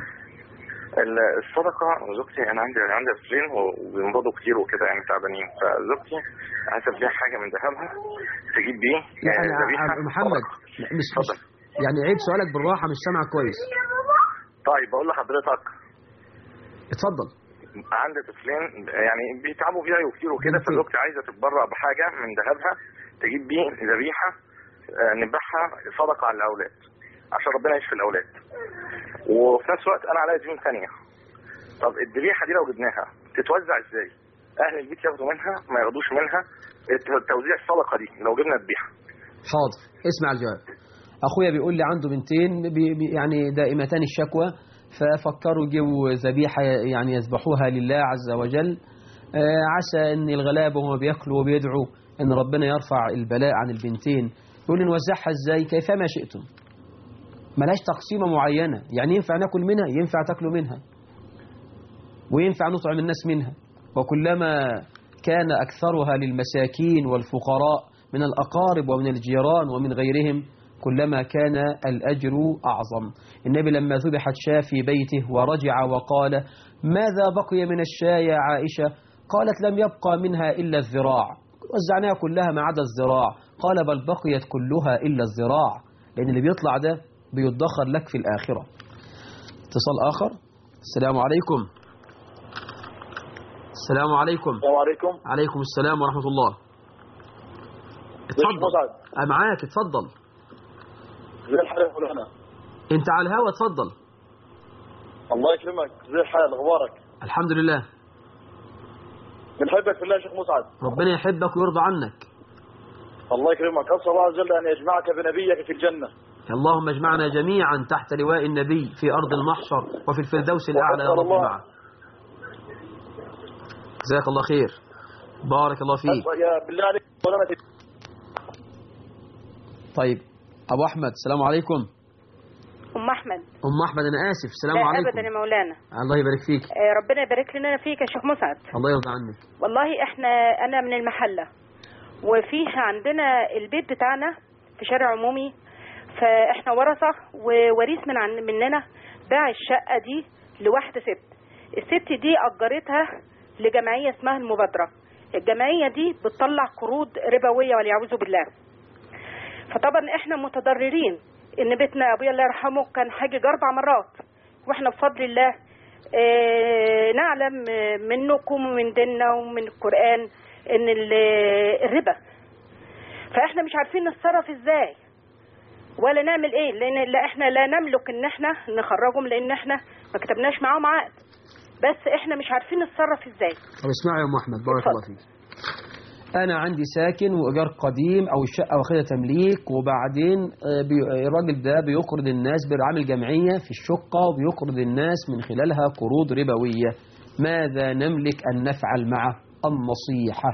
الصدقه زوجتي انا عندي عندي طفلين وبيمرضوا كتير وكده يعني تعبانين، فزوجتي عايزه تبيع حاجه من ذهبها تجيب بيه يعني ذبيحه. محمد مش, مش يعني عيد سؤالك بالراحه مش سامعك كويس. طيب بقول لحضرتك اتفضل. عندي طفلين يعني بيتعبوا بيعوا كتير وكده، فزوجتي عايزه تتبرع بحاجه من ذهبها تجيب بيه ذبيحه نذبحها صدقه على الاولاد عشان ربنا يشفي الاولاد، وفي نفس الوقت انا عليا ديون ثانيه. طب الذبيحه دي لو جبناها تتوزع ازاي؟ اهل البيت ياخدوا منها ما ياخدوش منها؟ توزيع الصدقه دي لو جبنا ذبيحه. حاضر اسمع الجواب. أخويا بيقول لي عنده بنتين بي بي يعني دائمتان الشكوى، ففكروا يجيبوا ذبيحة يعني يذبحوها لله عز وجل، آه عسى أن الغلابة وهم بيأكلوا وبيدعوا أن ربنا يرفع البلاء عن البنتين. يقول لي نوزعها إزاي؟ كيفما شئتم، ملاش تقسيمة معينة، يعني ينفع ناكل منها، ينفع تاكلوا منها، وينفع نطعم الناس منها، وكلما كان أكثرها للمساكين والفقراء من الأقارب ومن الجيران ومن غيرهم كلما كان الأجر أعظم. النبي لما ذبحت شاة في بيته ورجع وقال ماذا بقي من الشاة يا عائشة؟ قالت لم يبقى منها إلا الذراع، وزعناها كلها ما عدا الذراع. قال بل بقيت كلها إلا الذراع، لأن اللي بيطلع ده بيدخر لك في الآخرة. اتصال آخر. السلام عليكم. السلام عليكم. السلام عليكم. عليكم السلام ورحمة الله. اتفضل. أنا معاك، اتفضل. زي الحال يا مولانا. انت على الهوا، اتفضل. الله يكرمك، زي الحال، اخبارك؟ الحمد لله. بنحبك في الله يا شيخ مسعد. ربنا يحبك ويرضى عنك. الله يكرمك، اسال الله عز وجل ان يجمعك بنبيك في الجنة. اللهم اجمعنا جميعا تحت لواء النبي في أرض المحشر وفي الفردوس الأعلى يا رب معه. جزاك الله خير، بارك الله فيك. يا بالله عليك مولانا. طيب أبو أحمد، السلام عليكم. أم أحمد. أم أحمد أنا آسف، السلام لا عليكم. أبدا يا مولانا. الله يبارك فيك. آه ربنا يبارك لنا فيك يا شيخ مسعد. الله يرضى عنك. والله إحنا أنا من المحلة، وفيه عندنا البيت بتاعنا في شارع عمومي، فإحنا ورثة ووريث من عن مننا باع الشقة دي لواحدة ست. الست دي أجرتها لجمعية اسمها المبادرة. الجمعية دي بتطلع قروض ربوية والعياذ بالله. فطبعا احنا متضررين، ان بيتنا ابويا الله يرحمه كان حاجج اربع مرات، واحنا بفضل الله اه نعلم منكم ومن ديننا ومن القرآن ان الربا، فاحنا مش عارفين نتصرف ازاي ولا نعمل ايه، لان لا احنا لا نملك ان احنا نخرجهم، لان احنا ما كتبناش معاهم عقد، بس احنا مش عارفين نتصرف ازاي. طب اسمعي يا ام احمد، بارك الله فيك. أنا عندي ساكن وإيجار قديم أو الشقة واخدها تمليك، وبعدين الراجل ده بيقرض الناس بعمل جمعية في الشقة وبيقرض الناس من خلالها قروض ربوية. ماذا نملك أن نفعل معه؟ النصيحة.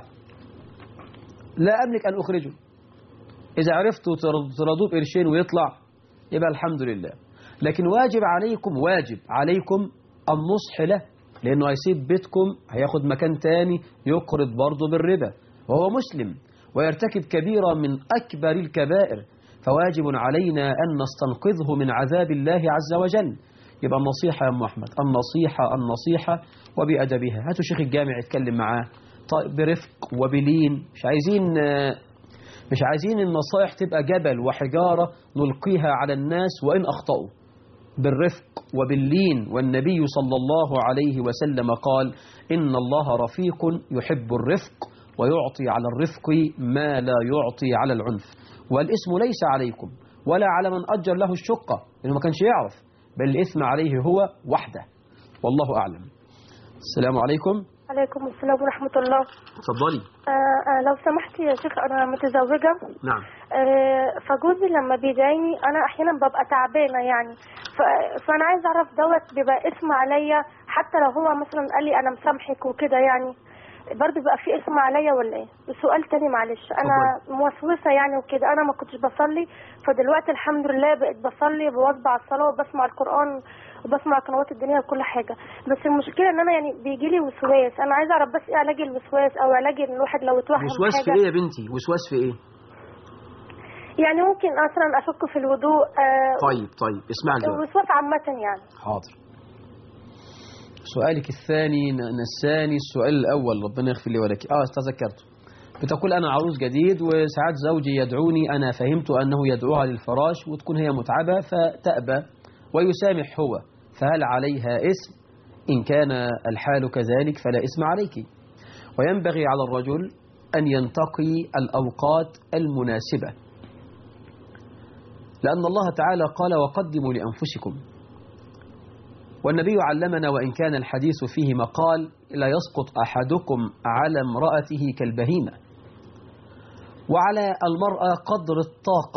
لا أملك أن أخرجه. إذا عرفتوا ترضوه بقرشين ويطلع يبقى الحمد لله، لكن واجب عليكم واجب عليكم النصح له، لأنه هيسيب بيتكم هياخد مكان تاني يقرض برضه بالربا وهو مسلم ويرتكب كبيرة من أكبر الكبائر، فواجب علينا أن نستنقذه من عذاب الله عز وجل. يبقى النصيحة يا أم أحمد، النصيحة النصيحة وبأدبها. هاتوا شيخ الجامع يتكلم معاه طيب برفق وبلين، مش عايزين مش عايزين النصائح تبقى جبل وحجارة نلقيها على الناس وإن أخطأوا، بالرفق وباللين. والنبي صلى الله عليه وسلم قال إن الله رفيق يحب الرفق ويعطي على الرفق ما لا يعطي على العنف. والإثم ليس عليكم ولا على من أجر له الشقة، لأنه ما كانش يعرف، بل الإثم عليه هو وحده، والله أعلم. السلام عليكم. عليكم السلام ورحمة الله. تفضلي. آه آه لو سمحت يا شيخ، أنا متزوجة. نعم. آه فجوزي لما بيدعيني أنا أحيانا ببقى تعبانة يعني، فأنا عايز أعرف دوت بيبقى اسم عليا، حتى لو هو مثلا قال لي أنا مسامحك وكده، يعني برضه بيبقى في اسم عليا ولا إيه؟ سؤال تاني معلش، أنا موسوسة يعني وكده، أنا ما كنتش بصلي، فدلوقتي الحمد لله بقيت بصلي بواظب على الصلاة وبسمع القرآن وبسمع قنوات الدنيا وكل حاجة، بس المشكلة ان انا يعني بيجي لي وسواس. انا عايزة اعرف بس ايه علاج الوسواس، او علاج ان الواحد لو اتوهم وسواس حاجة. في ايه يا بنتي؟ وسواس في ايه؟ يعني ممكن مثلا اشك في الوضوء. آه طيب طيب اسمع لي. وسواس عامة يعني. حاضر. سؤالك الثاني نساني السؤال الاول، ربنا يغفر لي ولك. اه تذكرته. بتقول انا عروس جديد وساعات زوجي يدعوني، انا فهمت انه يدعوها للفراش وتكون هي متعبة فتأبى ويسامح هو، فهل عليها اسم؟ إن كان الحال كذلك فلا اسم عليك. وينبغي على الرجل أن ينتقي الأوقات المناسبة، لأن الله تعالى قال وقدموا لأنفسكم، والنبي علمنا وإن كان الحديث فيه مقال لا يسقط أحدكم على امرأته كالبهيمة. وعلى المرأة قدر الطاقة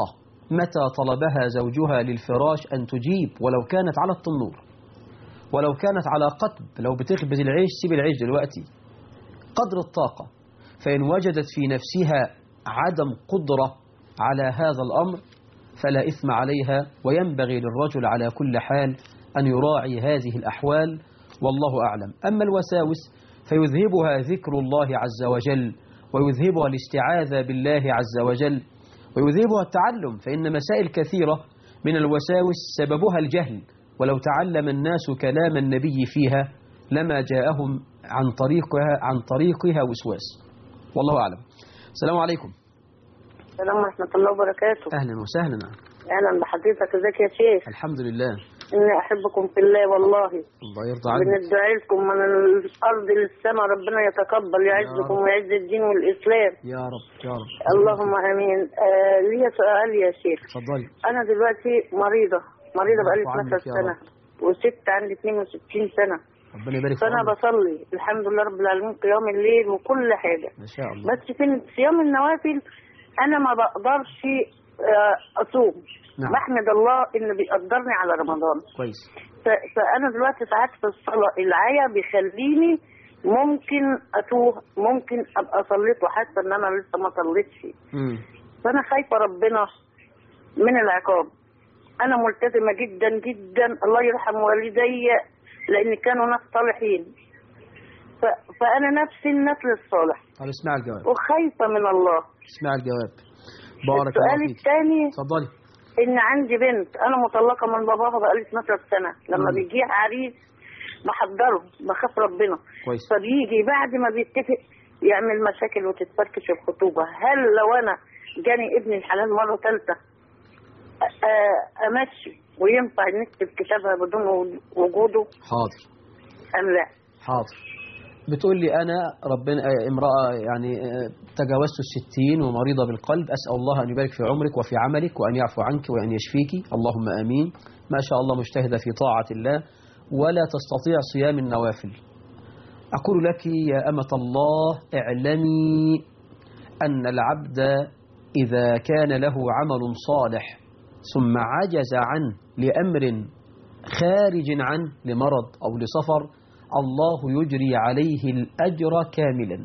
متى طلبها زوجها للفراش أن تجيب ولو كانت على التنور، ولو كانت على قطب، لو بتخبز العيش سيب العيش دلوقتي قدر الطاقة. فإن وجدت في نفسها عدم قدرة على هذا الأمر فلا إثم عليها، وينبغي للرجل على كل حال أن يراعي هذه الأحوال، والله أعلم. أما الوساوس فيذهبها ذكر الله عز وجل، ويذهبها الاستعاذة بالله عز وجل، ويذهبها التعلم، فإن مسائل كثيرة من الوساوس سببها الجهل، ولو تعلم الناس كلام النبي فيها لما جاءهم عن طريقها عن طريقها وسواس، والله أعلم. السلام عليكم. السلام ورحمة الله وبركاته. أهلا وسهلا. أهلا بحضرتك، ازيك يا شيخ؟ الحمد لله. إني أحبكم في الله والله. الله يرضى عنك. بندعي لكم من الأرض للسماء، ربنا يتقبل يعزكم ويعز الدين والإسلام يا رب يا رب. اللهم آمين. آه لي سؤال يا شيخ. اتفضلي. أنا دلوقتي مريضة مريضة بقالي اتناشر سنة، وست عندي اتنين وستين سنة. ربنا يبارك فيك. فأنا بصلي الحمد لله رب العالمين قيام الليل وكل حاجة ما شاء الله. بس في صيام النوافل أنا ما بقدرش أصوم. نعم. بحمد الله إنه بيقدرني على رمضان. كويس. فأنا دلوقتي ساعات في الصلاة العيا بيخليني ممكن أتوه، ممكن أبقى صليت وحاسة إن أنا لسه ما صليتش. فأنا خايفة ربنا من العقاب. أنا ملتزمة جدا جدا، الله يرحم والدي لأن كانوا ناس صالحين، فأنا نفسي النسل الصالح. طب اسمع الجواب. وخايفة من الله. اسمع الجواب. بارك الله فيك. السؤال الثاني، اتفضلي. إن عندي بنت أنا مطلقة من باباها بقالي اتناشر سنة، لما مم. بيجي عريس بحضره، بخاف ربنا. كويس. فبيجي بعد ما بيتفق يعمل مشاكل وتتفركش الخطوبة. هل لو أنا جاني ابن الحلال مرة ثالثة أمشي وينفع نكتب كتابها بدون وجوده؟ حاضر. أم لا؟ حاضر. بتقول لي أنا ربنا امرأة يعني تجاوزت الستين ومريضة بالقلب، أسأل الله أن يبارك في عمرك وفي عملك وأن يعفو عنك وأن يشفيك، اللهم آمين. ما شاء الله مجتهدة في طاعة الله ولا تستطيع صيام النوافل. أقول لك يا أمة الله اعلمي أن العبد إذا كان له عمل صالح ثم عجز عنه لأمر خارج عنه لمرض أو لسفر، الله يجري عليه الأجر كاملا.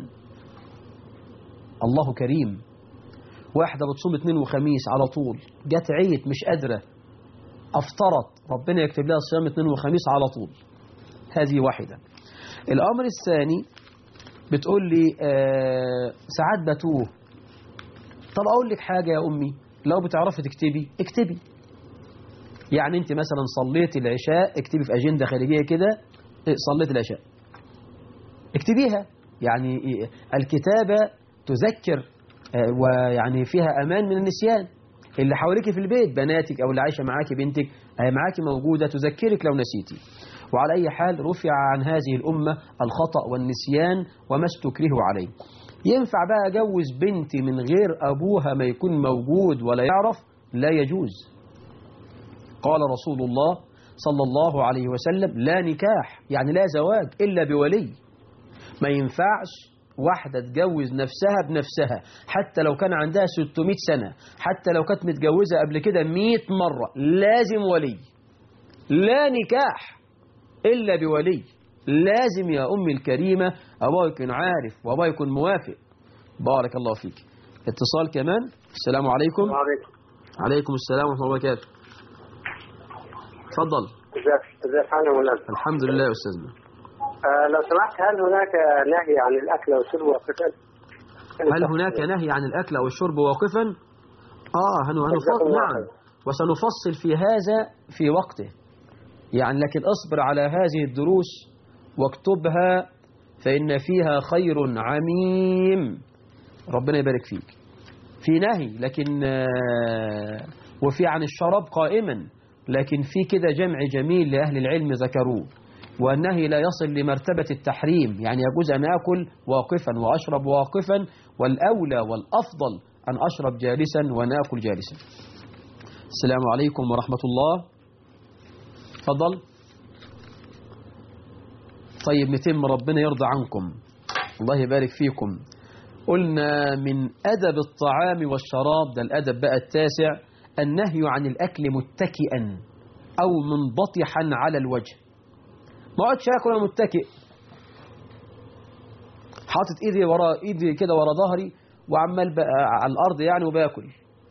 الله كريم. واحدة بتصوم اثنين وخميس على طول، جت عيت مش قادرة أفطرت، ربنا يكتب لها صيام اثنين وخميس على طول. هذه واحدة. الأمر الثاني بتقول لي آه ساعات بتوه. طب أقول لك حاجة يا أمي، لو بتعرفي تكتبي اكتبي. يعني أنت مثلا صليت العشاء، اكتبي في أجندة خارجية كده صليت العشاء اكتبيها. يعني الكتابة تذكر ويعني فيها أمان من النسيان. اللي حواليك في البيت بناتك أو اللي عايشة معاكي بنتك هي معاكي موجودة تذكرك لو نسيتي. وعلى أي حال رفع عن هذه الأمة الخطأ والنسيان وما استكرهوا عليه. ينفع بقى أجوز بنتي من غير أبوها ما يكون موجود ولا يعرف؟ لا يجوز. قال رسول الله صلى الله عليه وسلم لا نكاح، يعني لا زواج إلا بولي. ما ينفعش واحدة تجوز نفسها بنفسها حتى لو كان عندها ستمائة سنة، حتى لو كانت متجوزة قبل كده مئة مرة، لازم ولي. لا نكاح إلا بولي. لازم يا أمي الكريمة أبوها يكون عارف وأبوها يكون موافق. بارك الله فيك. اتصال كمان. السلام عليكم. وعليكم. عليكم السلام ورحمة الله وبركاته. تفضل. ازيك حالك ولا؟ الحمد لله يا أستاذنا. آه لو سمحت، هل هناك نهي عن الأكل والشرب واقفا؟ هل هناك نهي عن الأكل أو الشرب واقفا؟ آه هنفصل. نعم، وسنفصل في هذا في وقته. يعني لكن أصبر على هذه الدروس واكتبها فإن فيها خير عميم. ربنا يبارك فيك. في نهي لكن وفي عن الشراب قائما، لكن في كده جمع جميل لأهل العلم ذكروه. والنهي لا يصل لمرتبة التحريم، يعني يجوز أن أكل واقفا وأشرب واقفا، والأولى والأفضل أن أشرب جالسا ونأكل جالسا. السلام عليكم ورحمة الله. تفضل. طيب نتم، ربنا يرضى عنكم، الله يبارك فيكم. قلنا من أدب الطعام والشراب، ده الأدب بقى التاسع، النهي عن الأكل متكئا أو منبطحا على الوجه. ما اقعدش آكل أنا متكئ، حاطط إيدي ورا إيدي كده ورا ظهري وعمال على الأرض يعني وباكل.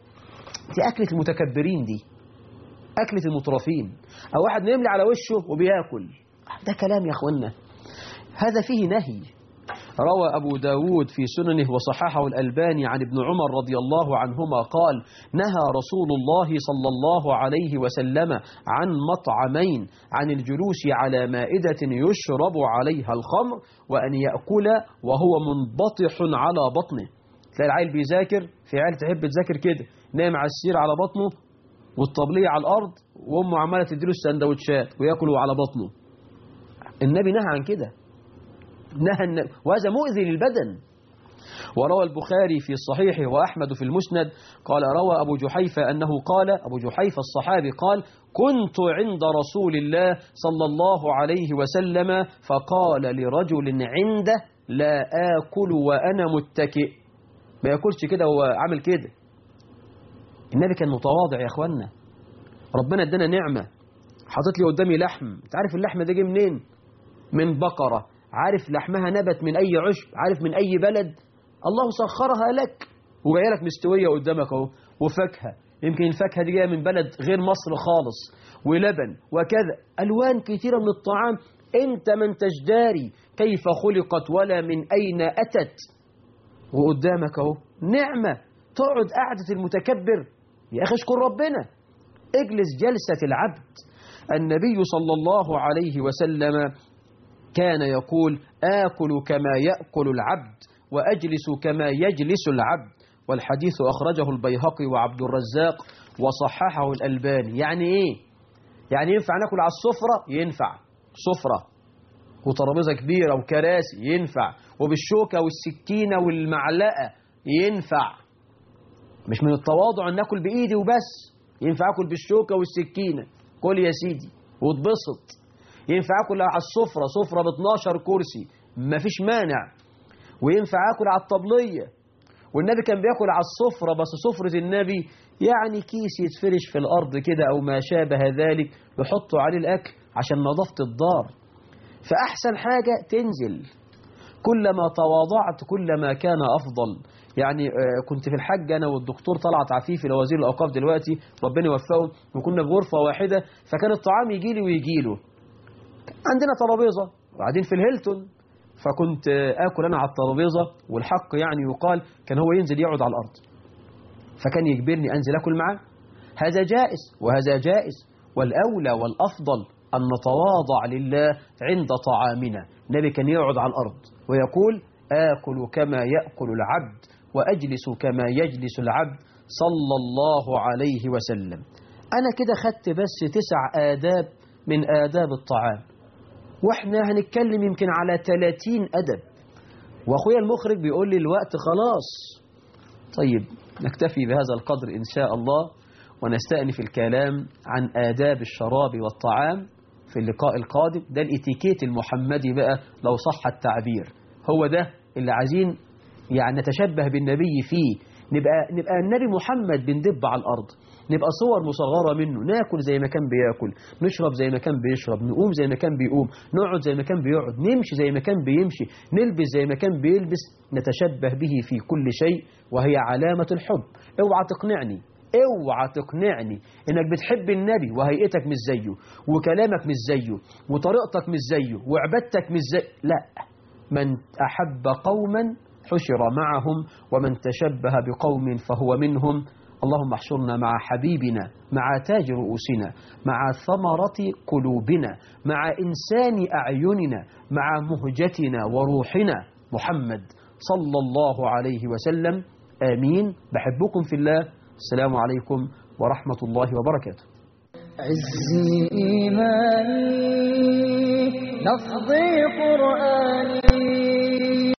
دي أكلة المتكبرين، دي أكلة المطرفين. أو واحد نملي على وشه وبياكل، ده كلام يا أخوانا، هذا فيه نهي. روى أبو داود في سننه وصححه الألباني عن ابن عمر رضي الله عنهما قال: نهى رسول الله صلى الله عليه وسلم عن مطعمين، عن الجلوس على مائدة يشرب عليها الخمر، وأن يأكل وهو منبطح على بطنه. تلاقي العيل بيذاكر، في عيال تحب تذاكر كده، نايم على السرير على بطنه والطبلية على الأرض وأمه عمالة تديله السندوتشات ويأكلوا على بطنه. النبي نهى عن كده، نهى النبي، وهذا مؤذي للبدن. وروى البخاري في صحيحه وأحمد في المسند قال: روى أبو جحيفة أنه قال، أبو جحيفة الصحابي قال: كنت عند رسول الله صلى الله عليه وسلم فقال لرجل عنده: لا آكل وأنا متكئ. ما يأكلش كده وهو عامل كده. النبي كان متواضع يا أخوانا. ربنا ادانا نعمة، حاطط لي قدامي لحم، انت عارف اللحمة ده جه منين؟ من بقرة، عارف لحمها نبت من أي عشب، عارف من أي بلد، الله سخرها لك وجايه لك مستوية قدامك اهو. وفاكهة، يمكن الفاكهة دي جاية من بلد غير مصر خالص، ولبن وكذا، ألوان كثيرة من الطعام، انت ما انتش داري كيف خلقت ولا من أين أتت، وقدامك اهو نعمة. تقعد قعدة المتكبر؟ يا أخي اشكر ربنا، اجلس جلسة العبد. النبي صلى الله عليه وسلم كان يقول: آكل كما يأكل العبد وأجلس كما يجلس العبد. والحديث أخرجه البيهقي وعبد الرزاق وصححه الألباني. يعني إيه؟ يعني ينفع ناكل على السفرة؟ ينفع، سفرة وترابيزة كبيرة وكراسي ينفع، وبالشوكة والسكينة والمعلقة ينفع. مش من التواضع أن ناكل بإيدي وبس، ينفع أكل بالشوكة والسكينة، كل يا سيدي واتبسط. ينفع أكل على السفرة، سفرة ب اتناشر كرسي، مفيش مانع. وينفع أكل على الطبلية، والنبي كان بيأكل على السفرة، بس سفرة النبي يعني كيس يتفرش في الأرض كده أو ما شابه ذلك يحطوا عليه الأكل عشان نظافة الدار. فأحسن حاجة تنزل، كلما تواضعت كلما كان أفضل. يعني كنت في الحج أنا والدكتور طلعت عفيفي لوزير الأوقاف دلوقتي ربنا يوفقه، وكنا في غرفة واحدة، فكان الطعام يجي لي ويجي له. عندنا ترابيزة وقاعدين في الهيلتون، فكنت آكل أنا على الترابيزة، والحق يعني يقال كان هو ينزل يقعد على الأرض، فكان يجبرني أنزل أكل معه. هذا جائز وهذا جائز، والأولى والأفضل أن نتواضع لله عند طعامنا. النبي كان يقعد على الأرض ويقول: آكل كما يأكل العبد وأجلس كما يجلس العبد صلى الله عليه وسلم. أنا كده خدت بس تسع آداب من آداب الطعام، وإحنا هنتكلم يمكن على ثلاثين أدب، وأخويا المخرج بيقول لي الوقت خلاص. طيب نكتفي بهذا القدر إن شاء الله، ونستأنف الكلام عن آداب الشراب والطعام في اللقاء القادم. ده الاتيكيت المحمدي بقى لو صح التعبير، هو ده اللي عايزين يعني نتشبه بالنبي فيه، نبقى نبقى النبي محمد بندب على الأرض، نبقى صور مصغرة منه، ناكل زي ما كان بياكل، نشرب زي ما كان بيشرب، نقوم زي ما كان بيقوم، نقعد زي ما كان بيقعد، نمشي زي ما كان بيمشي، نلبس زي ما كان بيلبس، نتشبه به في كل شيء، وهي علامة الحب. اوعى تقنعني اوعى تقنعني انك بتحب النبي وهيئتك مش زيه، وكلامك مش زيه، وطريقتك مش زيه، وعبادتك مش زيه. لا، من أحب قوما حشر معهم، ومن تشبه بقوم فهو منهم. اللهم احشرنا مع حبيبنا، مع تاج رؤوسنا، مع ثمرة قلوبنا، مع إنسان أعيننا، مع مهجتنا وروحنا محمد صلى الله عليه وسلم. آمين. بحبكم في الله. السلام عليكم ورحمة الله وبركاته. عزي إيماني لفظي قرآني